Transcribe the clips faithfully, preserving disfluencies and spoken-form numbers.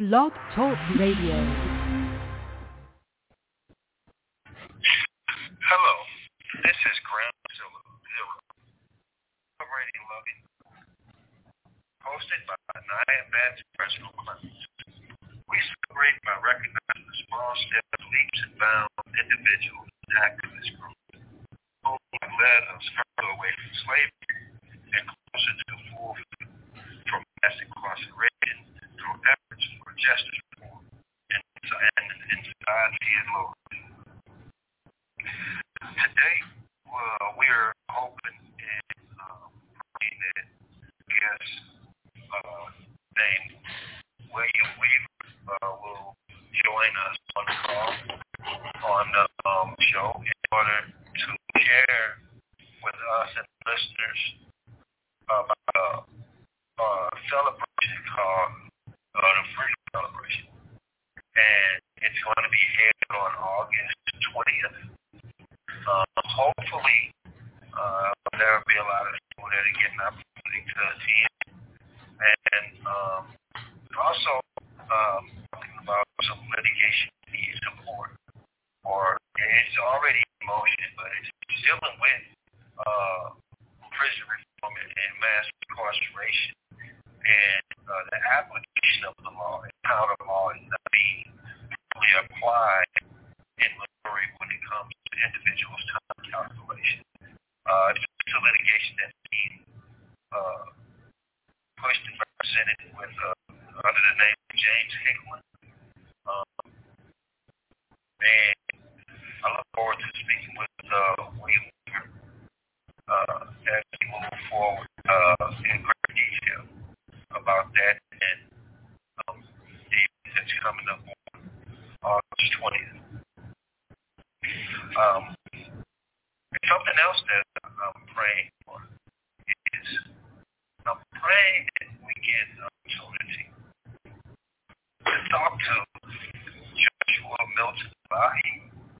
Blog Talk Radio. Hello, this is Graham Zero, celebrating loving, hosted by Naya Bats Personal Clowns. We celebrate by recognizing the small steps, leaps, and bounds individuals and activist groups who have led us further away from slavery and closer to full freedom from mass incarceration through efforts for justice reform in, in, in society at large. Today, uh, we are hoping and um, praying that guest uh, named William Weaver uh, will join us on the call on the um, show in order to share with us and listeners about a uh, uh, celebration called uh, the Freedom Celebration. And it's going to be held on August twentieth. Uh, hopefully, uh, there will be a lot of people that are getting an opportunity to attend. And um, also, um, talking about some litigation needs support, or it's already in motion, but it's dealing with uh, prison reform and mass incarceration, and uh, the application of the law and how the law is not being fully applied in Missouri when it comes to individuals' time calculation. Uh, it's a litigation that's being uh, pushed and represented with uh, under the name of James Hickman. Um, and I look forward to speaking with uh, William Weaver uh, as we move forward uh, in great detail about that and um, the event that's coming up on August twentieth. Um, something else that I'm praying for is I'm praying that we get an opportunity to talk to Joshua Milton Bahi.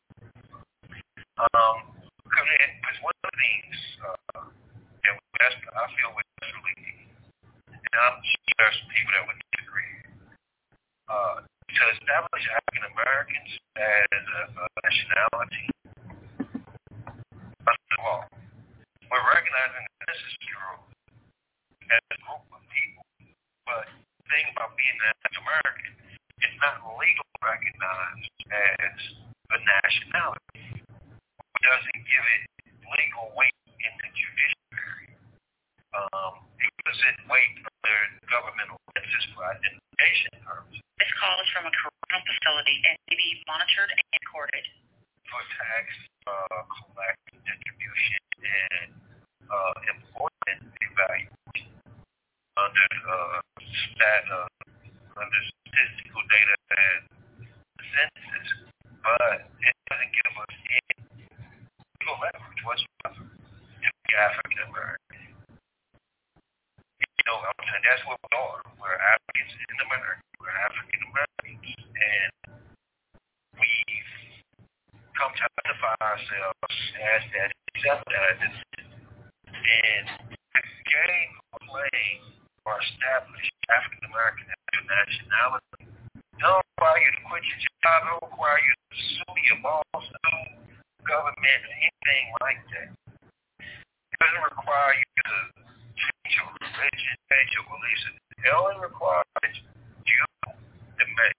Um, because one of the things uh, that we best, I feel we desperately need, and I'm sure there's some people that would disagree, uh, to establish African Americans as a, a nationality. First of all, we're recognizing that this is true as a group of people, but the thing about being an African American, it's not legally recognized as a nationality. It doesn't give it legal weight in the judiciary. Um, it gives it weight under governmental census for identification purposes. This call is from a correctional facility and may be monitored and recorded. For tax uh, collection, distribution, and uh, employment evaluation under uh, stat, uh, under statistical data and census, but it doesn't give us any legal leverage whatsoever to be African American. You know, I'm saying that's what we are. We're Africans in America. We're African Americans, and we've come to identify ourselves as that, accept that identity, and to gain or claim or establish African American nationality don't require you to quit your job, don't require you to sue your boss, sue government, or anything like that. It doesn't require you to change your religion, change your beliefs. It only requires you to admit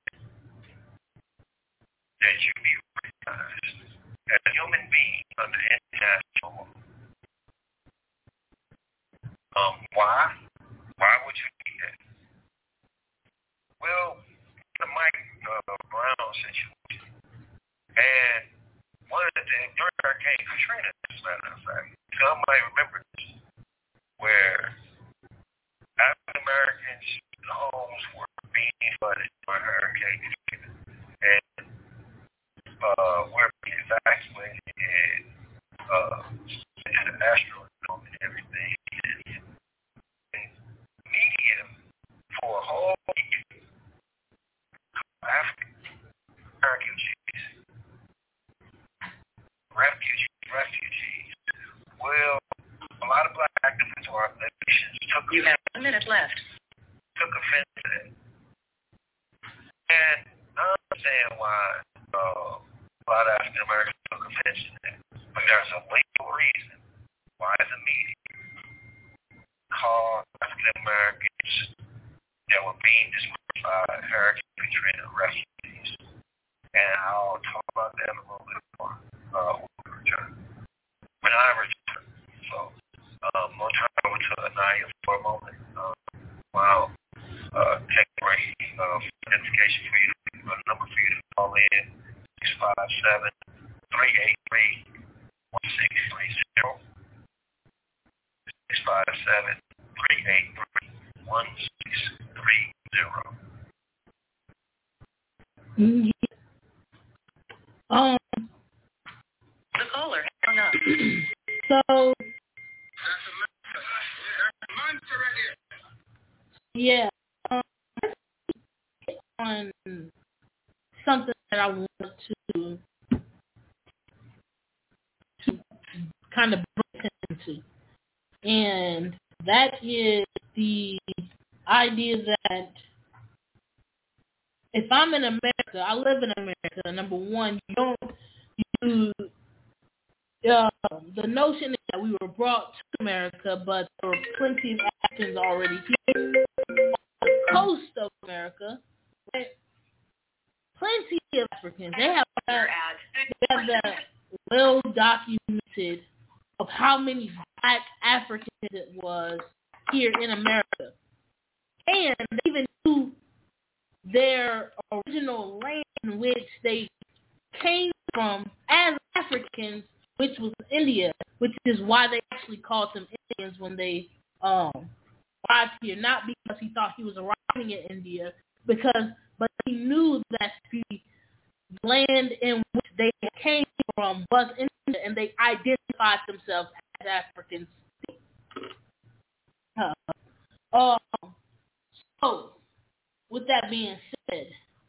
that you be recognized as a human being under international law. Um, why? Why would you do that? Well, the Mike uh, Brown situation, and one of the things during Hurricane Katrina, as a matter of fact, some might remember this, where African Americans' homes were being flooded during Hurricane Katrina, and uh, were being evacuated and uh, and the Astrodome and everything, and, and media for a whole year, African refugees, refugees, refugees. Well, a lot of black activists or organizations took You have one minute left. Took offense to that. And I understand why uh, a lot of African Americans don't mention that. But there's a legal reason why the media called African Americans that were being dismissed by Hurricane Katrina refugees. And I'll talk about that a little bit more uh, when we return. When I return. So, um, we'll turn over to Anaya for a moment. Um, while uh, take a break, uh, identification for you, a number for you to call in, six five seven, three eight three, one six three zero. six five seven, three eight three, one six three zero. Mm-hmm. Um, the caller hung up. So, yeah, um, on something that I want to to kind of break into, and that is the idea that if I'm in America, I live in America. Number one, you don't you. Uh, the notion is that we were brought to America, but there were plenty of Africans already here on the coast of America. Right? Plenty of Africans. They have, uh, they have that well documented of how many black Africans it was here in America. And they even knew their original land in which they came from as Africans, which was India, which is why they actually called them Indians when they um, arrived here. Not because he thought he was arriving in India, because but he knew that the land in which they came from was India, and they identified themselves as Africans. Uh, um, so, with that being said,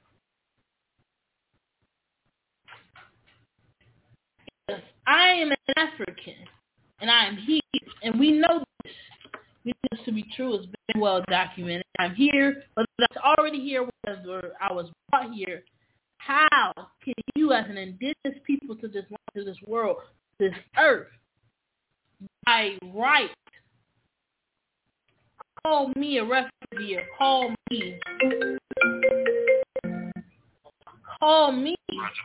if I am an African and I am here, and we know this, we know this to be true, it's been well documented. I'm here, but that's already here, whether I was brought here. How can you, as an indigenous people to this to this world, this earth, by right, call me a refugee, or call me, call me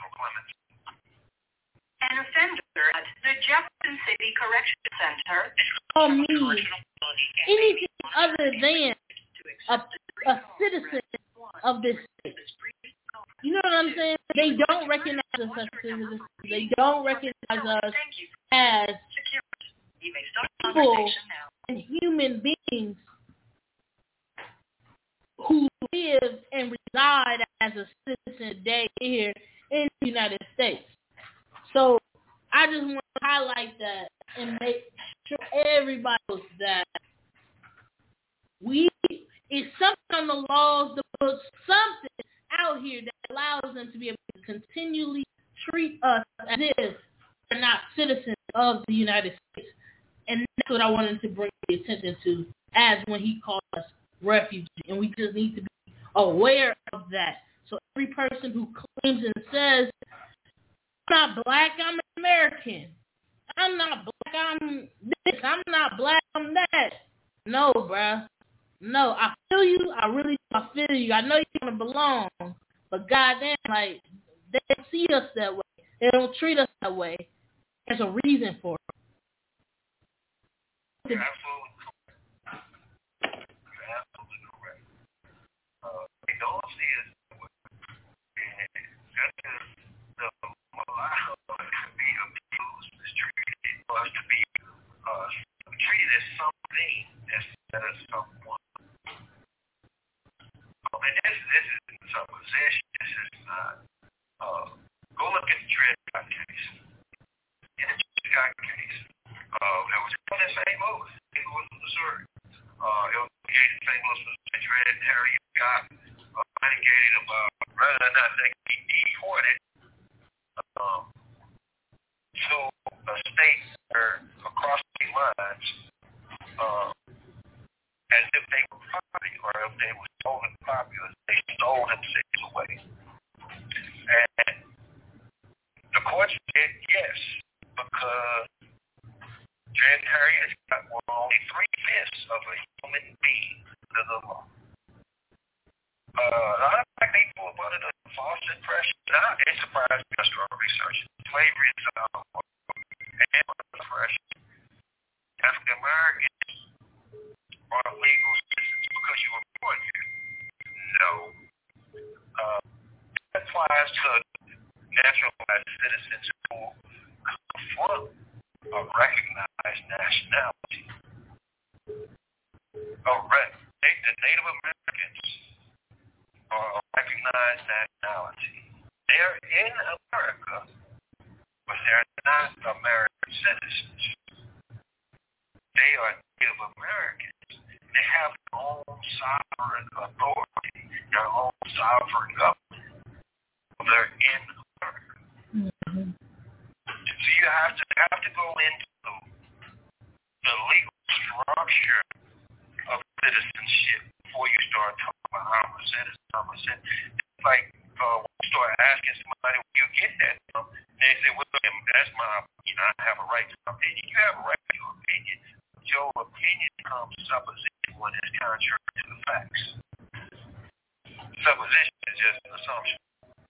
an offender at the Jefferson City Correction Center, call me anything other than a, a citizen of this state? You know what I'm saying? They don't recognize us as citizens. They don't recognize us as people and human beings who live and reside as a citizen today here in the United States. So I just want to highlight that and make sure everybody knows that we, it's something on the laws, the books, something out here that allows them to be able to continually treat us as if they're not citizens of the United States. And that's what I wanted to bring the attention to, as when he called us refugees. And we just need to be aware of that. So every person who claims and says, I'm not black, I'm an American. I'm not black, I'm this. I'm not black, I'm that. No, bruh. No, I feel you. I really I feel you. I know you want to belong. But goddamn, like, they don't see us that way. They don't treat us that way. There's a reason for it. You're absolutely correct. You're absolutely correct. Uh, they don't see us that way. And that's just the allow us to be abused, mistreated, for us to be uh, treated as something instead of someone. Um, and this, this isn't some possession. This is not. Uh, go look at the Dred Scott case. In the Dred Scott case, uh, it was in Saint Louis, Saint Louis, Missouri. Uh, it was located in Saint Louis, Missouri. Dred and Harry Scott uh, litigated about whether or not they could be deported um, to a state where across state lines, um, as if they were property or if they were stolen property, or they stole themselves away. Yes, because Dread Harriers got well, only three-fifths of a human being under the law. Uh, a lot of black people are under the false impression. Now, it surprised me, I started researching. Slavery is out and oppression. African Americans are legal citizens because you were born here. No. Uh, that applies to naturalized citizens who come from a recognized nationality. A re- the Native Americans are a recognized nationality. They're in America, but they're not American citizens. They are Native Americans. They have their own sovereign authority, their own sovereign government. They're in America. Mm-hmm. So you have to have to go into the legal structure of citizenship before you start talking about I'm a citizen, I'm a citizen. It's like uh, when you start asking somebody where you get that from, they say, well, that's my opinion. I have a right to my opinion. You have a right to your opinion. Your opinion becomes supposition when it's contrary to the facts. Supposition is just an assumption.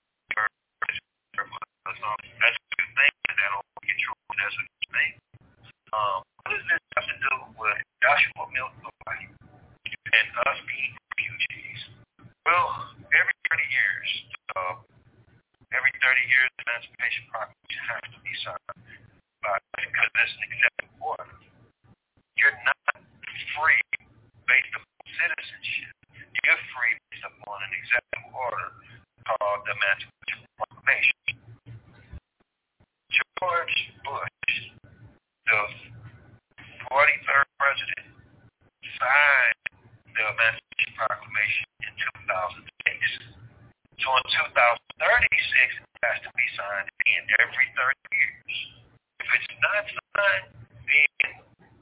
That's what you think, and that don't get true. That's what you think. Um, what does this have to do with Joshua Milton and us being refugees? Well, every thirty years, uh, every thirty years, the Emancipation Proclamation has to be signed by, because that's an executive order. You're not free based upon citizenship. You're free based upon an executive order called the Emancipation Proclamation. George Bush, the forty-third president, signed the Emancipation Proclamation in two thousand six. So in two thousand thirty-six, it has to be signed again every thirty years. If it's not signed, then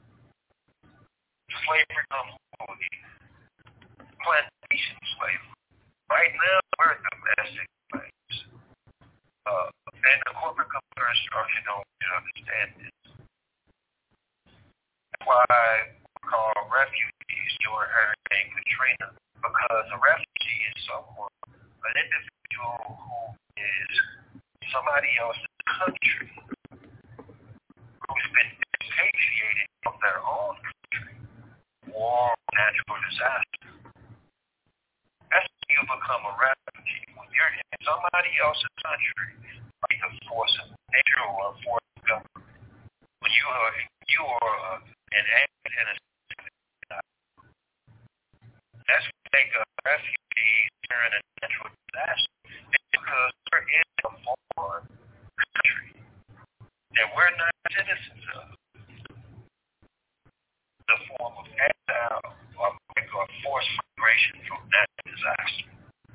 slavery comes forward. Plantation slavery. Right now, we're domestic slaves. Uh, and the corporate computer instruction don't understand this. That's why we call refugees during Hurricane Katrina, because a refugee is someone, an individual who is somebody else's country, who's been expatriated from their own country, war, natural disaster. That's when you become a refugee, when you're in somebody else's country, like a force of nature or a force of government. When you are, you are uh, an act and a that's what make a refugee during a natural disaster. It's because we're in a foreign country that we're not citizens of. The form of exile or, or forced migration from that disaster.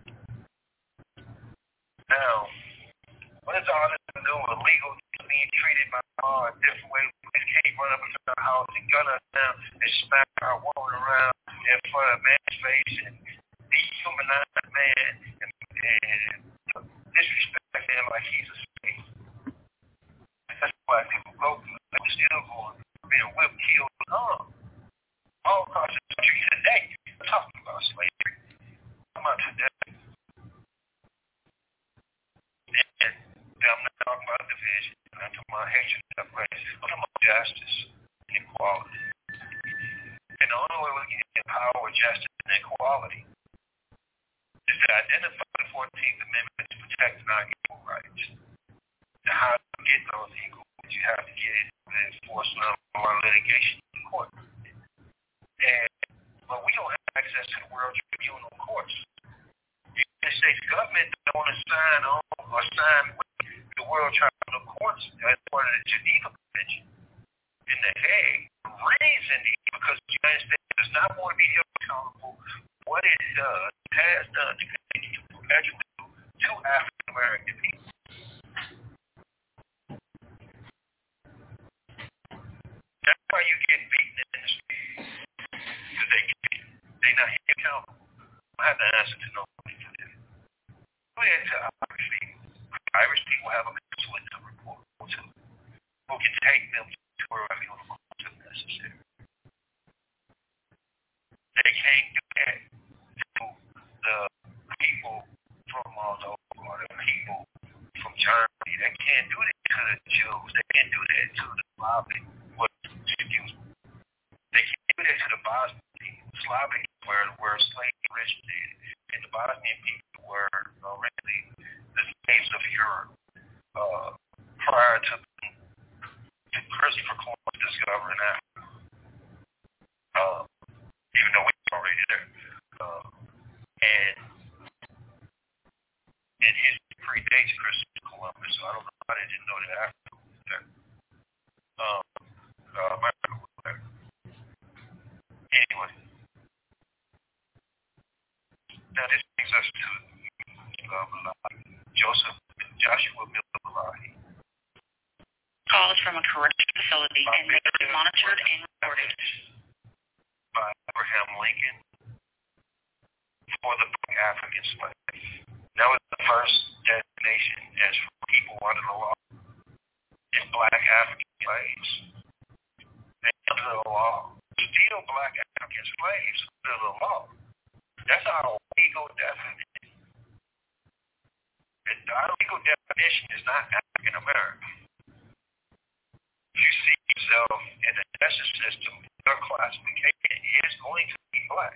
Now, what is all this to do with illegal being treated by law a different way? Police can't run up into our house and gun us down and smack our woman around in front of man's face and dehumanize the man and, and disrespect him like he's a slave. That's why people go through it. They're still going, being whipped, killed, and hung. All across the country today, we're talking about slavery. I'm not today. And I'm not talking about division. I'm talking about hatred and race. I'm talking about justice and equality. And the only way we can empower justice and equality is to identify the fourteenth Amendment to protect our equal rights. Now, how to get those equal rights? You have to get it with enforcement or litigation in court. And, but we don't have access to the World Tribunal courts. The United States government don't assign on or sign with the World Tribunal courts as part of the Geneva Convention in The Hague. The reason is because the United States does not want to be held accountable for what it does, has done to continue to perpetuate to African American people. That's why you get beaten in the street. Because they get beaten. They're not held accountable. I have to answer to nobody for that. Go ahead to Irish people. Irish people have a consulate report too. who can take them to wherever you want to if necessary. They can't do that to the people from Moldova or the people from Germany. They can't do that to the Jews. They can't do that to the Slavic. What, excuse me. They can't do that to the Bosnian. Slavic were where slaves originated, and the Bosnian people were originally the slaves of Europe uh, prior to, to Christopher Columbus discovering Africa. Uh, even though we were already there, uh, and and history predates Christopher Columbus, so I don't know how they didn't know that Africa was there. Um, uh, America was there. Anyway. Now this brings us to uh, Malawi. Joseph Joshua Miller Malawi. Calls from a correctional facility and may be monitored and recorded. By Abraham Lincoln for the black African slave. That was the first designation as people under the law and black African slaves. And under the law, still black African slaves under the law. That's our legal definition. And our legal definition is not African American. If you see yourself in the justice system, your classification is going to be black.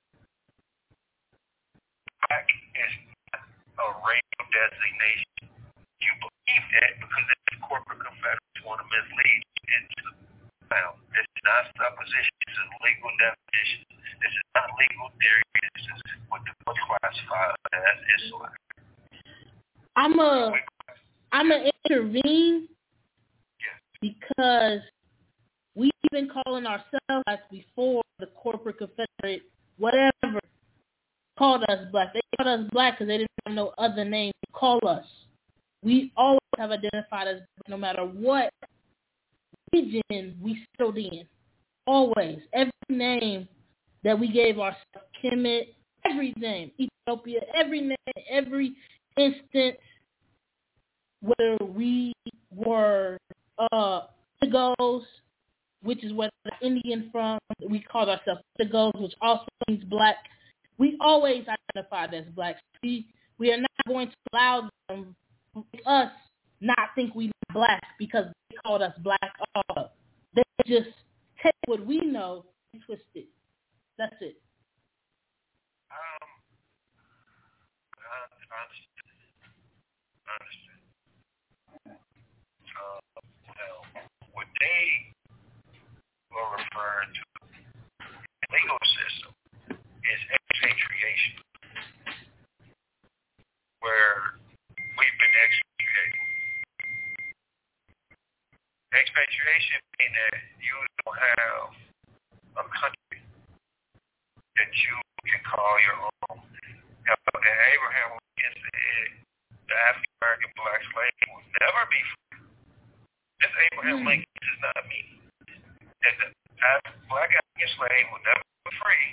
Black is not a racial designation. You believe that because the corporate confederates want to mislead you into now. This is not supposition. This is legal definition. This is not legal theory. This is what the book classifies as Islam. I'm a, I'm a intervene yes. because we've been calling ourselves black before the corporate confederate, whatever, called us black. They called us black because they didn't have no other name to call us. We always have identified as black, no matter what region we settled in. Always. Every name that we gave ourselves, Kemet, every name, Ethiopia, every name, every instance where we were uh, Indigos, which is where the Indian from, we called ourselves Indigos, which also means black. We always identified as blacks. We, we are not going to allow them, us, not think we are black because they called us black. Uh, they just take what we know and twist it. That's it. Um, I, I understand. I understand. Uh, well, what they were referring to in the legal system is expatriation, where we've been expatriated. Expatriation means that you don't have a country that you can call your own. And Abraham Lincoln said the African American black slave will never be free. This Abraham mm. Lincoln does not mean that the black African slave will never be free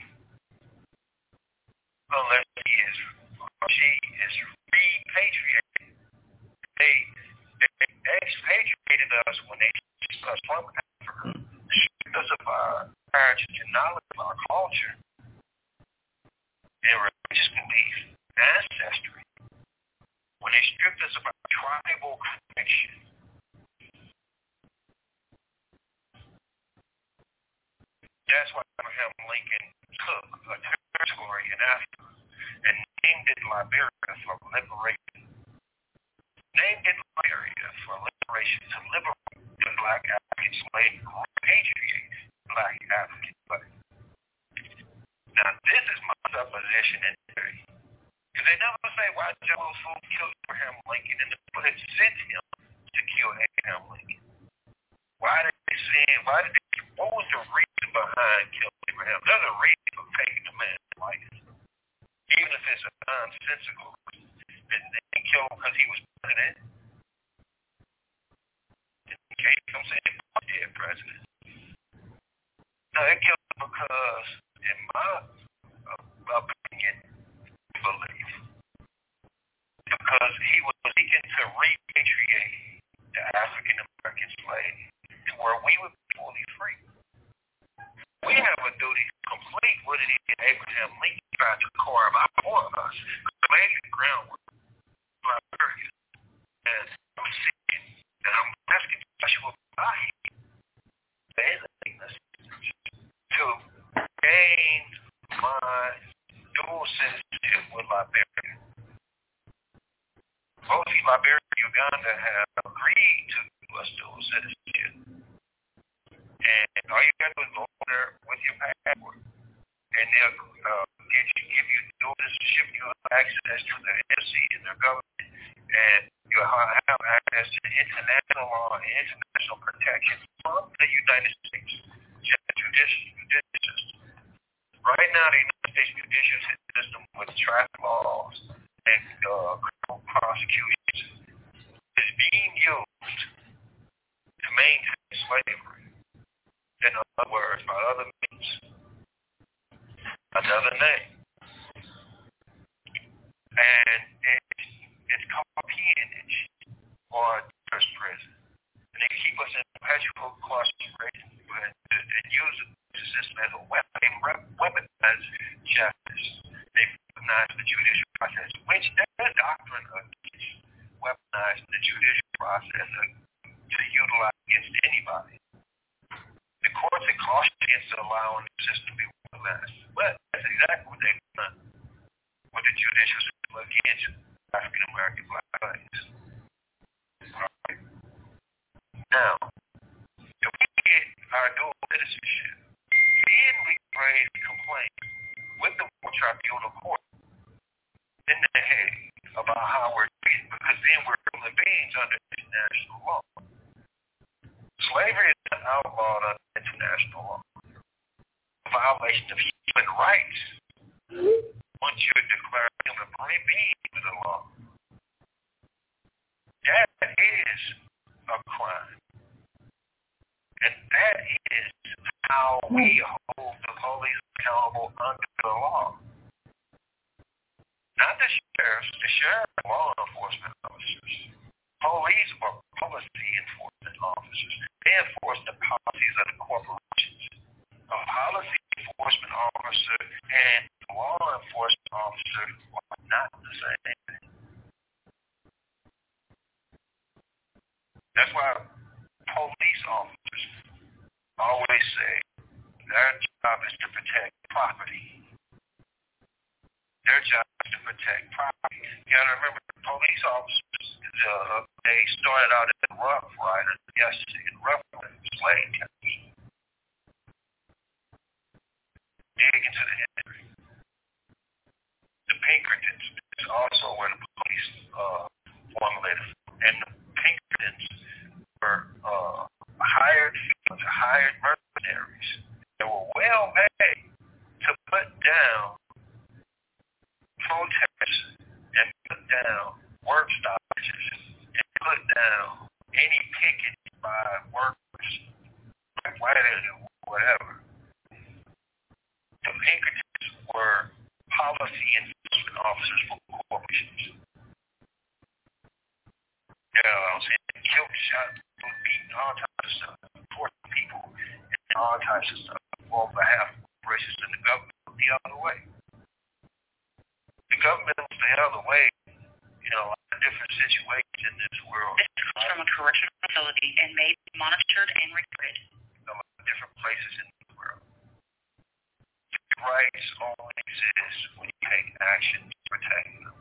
unless he is she is repatriated. They, they expatriated us when they took us from Africa, stripped us of our heritage and knowledge of our culture and religious belief, ancestry. When they stripped us of our tribal connection. That's why Abraham Lincoln took a territory in Africa and named it Liberia for liberation. Named it Liberia for liberation to liberate the black African slave and repatriate black African slave. Now this is my supposition in theory. Because they never say why General Food killed Abraham Lincoln and the people had sent him to kill Abraham Lincoln. Why did they send, why did they, what was the reason behind killing Abraham? There's a reason for taking the man's life. Even if it's a nonsensical reason. They didn't kill him because he was president. In case I'm saying dead president. No, they killed him because, in my uh, opinion, belief, because he was seeking to repatriate the African American slave legislate to where we would be fully free. We have a duty to complete what it is Abraham Lincoln tried to carve out for us, laying the groundwork for our period. And I'm seeking, and I'm asking Joshua Bahi to gain my dual citizenship with Liberia. Both Liberia and Uganda have agreed to give us dual citizenship. And all you got to do is go there with your passport. And they'll uh, give you, give you dual citizenship, you'll have access to the embassy and their government, and you'll have access to international law and international protection from the United States judicial system. Right now, the United States judicial system with traffic laws and uh, criminal prosecutions is being used to maintain slavery. In other words, by other means, another name. And it, it's called peonage or first prison. And they keep us in perpetual incarceration and, and use the system as a weapon. They weaponize justice. They weaponize the judicial process, which their doctrine against weaponizing the judicial process to utilize against anybody. The courts had cautioned against allowing the system to be weaponized. But that's exactly what they've done with the judicial system against African American black lives. Right. Now, if we get our dual citizenship, then we raise a complaint with the War Tribunal Court in the Hague about how we're treated, because then we're human beings under international law. Slavery is not outlawed under international law. A violation of human rights once you're declared human being with the law. That is a crime. And that is how we hold the police accountable under the law. Not the sheriffs. The sheriffs are law enforcement officers. Police are policy enforcement officers. They enforce the policies of the corporations. A policy enforcement officer and a law enforcement officer are not the same thing. That's why police officers always say their job is to protect property. Their job is to protect property. You got to remember, police officers, uh, they started out as Rough Riders, yes, in Rough Riders, slave catchers. Dig into the history. The Pinkertons is also where the police uh, formulated. And the Pinkertons were uh, hired hired mercenaries that were well paid to put down protests and put down work stoppages and put down any picketing by workers, like writers or whatever. The Pinkertons were policy enforcement officers for corporations. Yeah, I was saying killed, shot, beaten, all types of stuff, forcing people, and all types of stuff on behalf of corporations, and the government was the other way. The government was the other way in a lot of different situations in this world. This comes from a correctional facility and may be monitored and recorded. A lot of different places in the world. Rights only exist when you take action to protect them.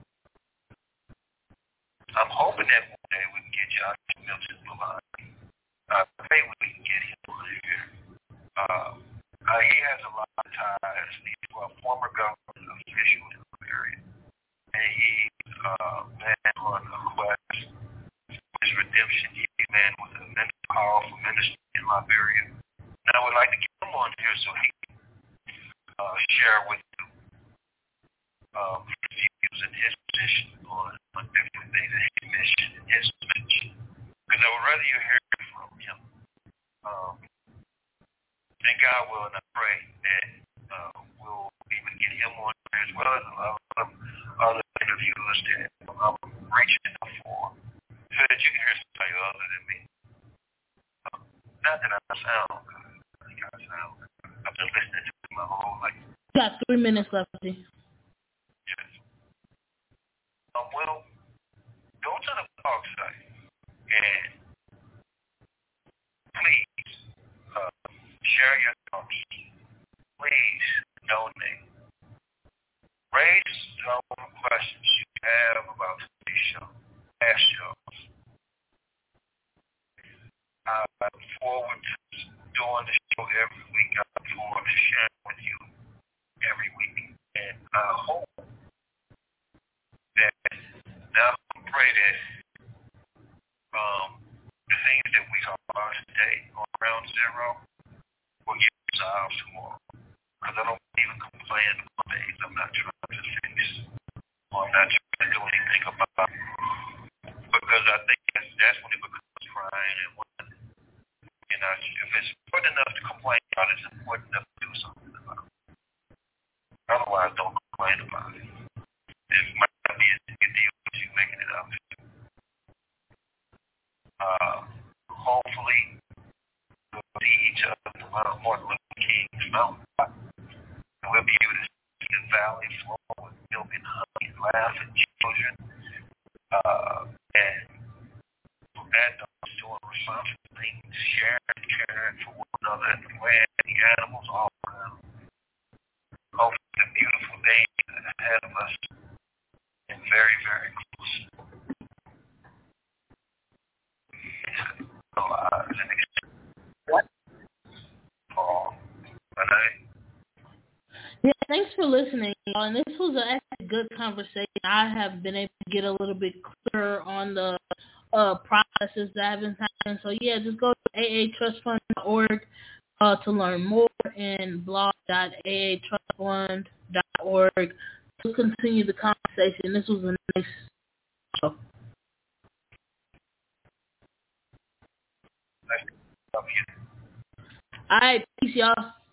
I'm hoping that one day we can get Josh Milton Malani. I pray we can get him on here. Uh, uh, he has a lot of ties. He's a former government official in the area. And he uh, man on a quest for his redemption. He's a man with a powerful ministry in Liberia. And I would like to get him on here so he can uh, share with you um, his views and his position on, on different things and his mission and his mission. Because I would rather you hear from him. Um, and God willing, I pray that uh, we'll even get him on here as well as a lot of other interviewers that I'm reaching out for so that you can hear somebody other than me. Not that I sound good. I think I sound good. I've been listening to it my whole life. You got three minutes left. Yes. Um, well, go to the blog site and please uh, share your thoughts. Please donate. Raise some questions you have about today's show, past shows. I look forward to doing the show every week. I look forward to sharing with you every week. And I hope that, now I pray that um, the things that we talk about today on Round Zero will get resolved tomorrow. Because I don't even complain about things I'm not trying to fix or I'm not trying to do anything about. Because I think that's, that's when it becomes crying and when, you know, if it's important enough to complain about it, it's important enough to do something about it. Otherwise, don't complain about it. It might not be as big a deal as you making it out. Uh, hopefully, we'll see each other tomorrow morning with the King's Mountain. And we'll be able to see the valley flow with milk and honey and laugh and children. Uh, and that is doing responsible things, sharing and caring for one another and the land and the animals all around. Hopefully the beautiful days ahead of us and very, very close. So, uh, as an example, what? Oh, but I... Yeah, thanks for listening. And this was a actually good conversation. I have been able to get a little bit clearer on the uh, processes that have been happening. So, yeah, just go to a a trust fund dot org uh, to learn more and blog dot a a trust fund dot org to continue the conversation. This was a nice show. All right, peace, y'all.